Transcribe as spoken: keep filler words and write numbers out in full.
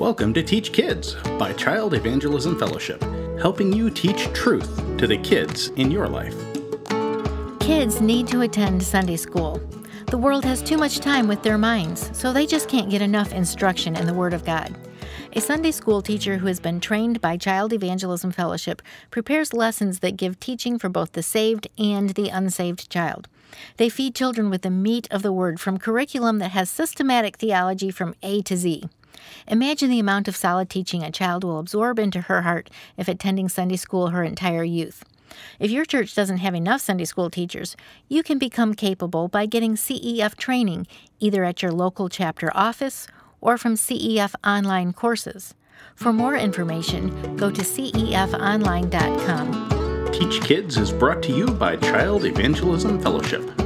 Welcome to Teach Kids by Child Evangelism Fellowship, helping you teach truth to the kids in your life. Kids need to attend Sunday school. The world has too much time with their minds, so they just can't get enough instruction in the Word of God. A Sunday school teacher who has been trained by Child Evangelism Fellowship prepares lessons that give teaching for both the saved and the unsaved child. They feed children with the meat of the Word from curriculum that has systematic theology from A to Z. Imagine the amount of solid teaching a child will absorb into her heart if attending Sunday school her entire youth. If your church doesn't have enough Sunday school teachers, you can become capable by getting C E F training either at your local chapter office or from C E F online courses. For more information, go to C E F online dot com. Teach Kids is brought to you by Child Evangelism Fellowship.